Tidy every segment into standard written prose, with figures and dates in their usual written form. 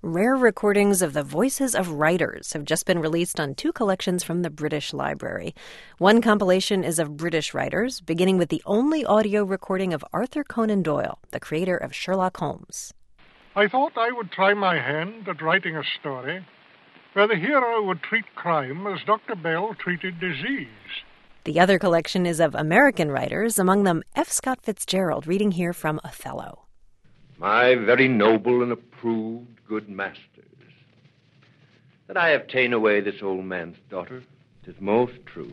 Rare recordings of the voices of writers have just been released on 2 collections from the British Library. One compilation is of British writers, beginning with the only audio recording of Arthur Conan Doyle, the creator of Sherlock Holmes. I thought I would try my hand at writing a story where the hero would treat crime as Dr. Bell treated disease. The other collection is of American writers, among them F. Scott Fitzgerald, reading here from Othello. My very noble and approved good masters, that I have ta'en away this old man's daughter, 'tis most true.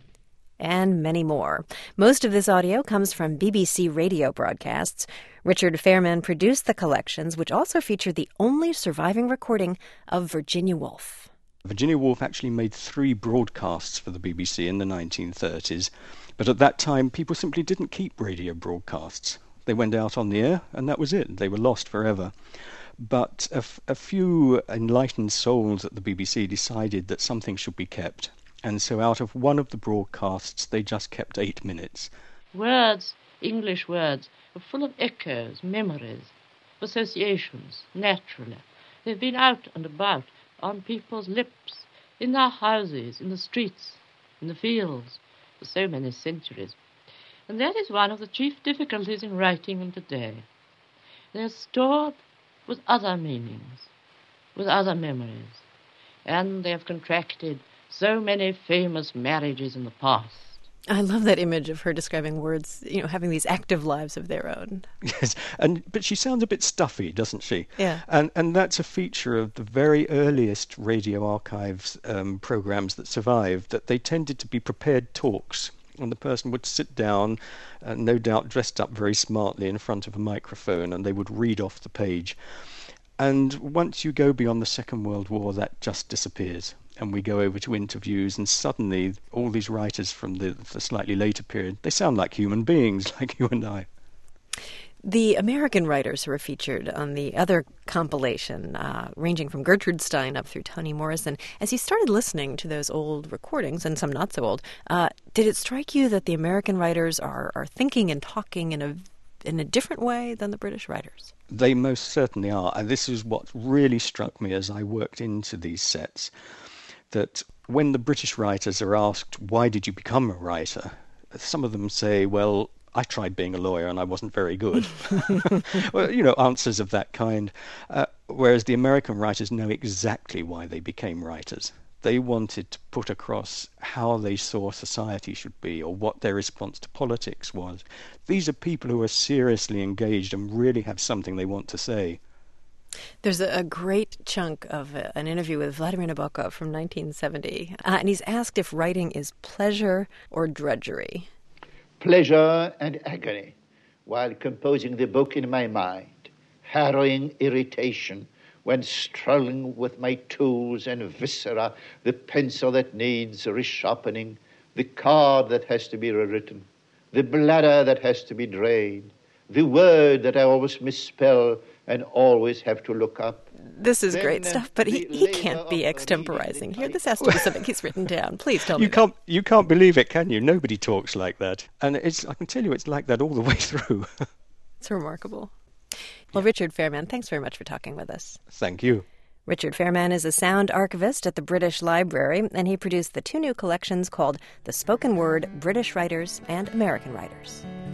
And many more. Most of this audio comes from BBC radio broadcasts. Richard Fairman produced the collections, which also feature the only surviving recording of Virginia Woolf. Virginia Woolf actually made 3 broadcasts for the BBC in the 1930s, but at that time people simply didn't keep radio broadcasts. They went out on the air, and that was it. They were lost forever. But a few enlightened souls at the BBC decided that something should be kept. And so out of one of the broadcasts, they just kept 8 minutes. Words, English words, are full of echoes, memories, associations, naturally. They've been out and about, on people's lips, in their houses, in the streets, in the fields, for so many centuries. And that is one of the chief difficulties in writing them today. They are stored with other meanings, with other memories, and they have contracted so many famous marriages in the past. I love that image of her describing words, having these active lives of their own. Yes, but she sounds a bit stuffy, doesn't she? Yeah. And that's a feature of the very earliest radio archives programs that survived, that they tended to be prepared talks. And the person would sit down, no doubt dressed up very smartly in front of a microphone, and they would read off the page. And once you go beyond the Second World War, that just disappears. And we go over to interviews, and suddenly all these writers from the slightly later period, they sound like human beings, like you and I. The American writers who are featured on the other compilation, ranging from Gertrude Stein up through Toni Morrison, as you started listening to those old recordings, and some not so old, did it strike you that the American writers are thinking and talking in a different way than the British writers? They most certainly are. And this is what really struck me as I worked into these sets, that when the British writers are asked, why did you become a writer? Some of them say, well, I tried being a lawyer and I wasn't very good. Well, answers of that kind. Whereas the American writers know exactly why they became writers. They wanted to put across how they saw society should be, or what their response to politics was. These are people who are seriously engaged and really have something they want to say. There's a great chunk of an interview with Vladimir Nabokov from 1970, and he's asked if writing is pleasure or drudgery. Pleasure and agony while composing the book in my mind, harrowing irritation when struggling with my tools and viscera, the pencil that needs resharpening, the card that has to be rewritten, the bladder that has to be drained, the word that I always misspell and always have to look up. This is great stuff, but he can't be extemporizing here. This has to be something he's written down. Please tell me. You can't believe it, can you? Nobody talks like that. And I can tell you it's like that all the way through. It's remarkable. Well, Richard Fairman, thanks very much for talking with us. Thank you. Richard Fairman is a sound archivist at the British Library, and he produced the 2 new collections called The Spoken Word, British Writers and American Writers.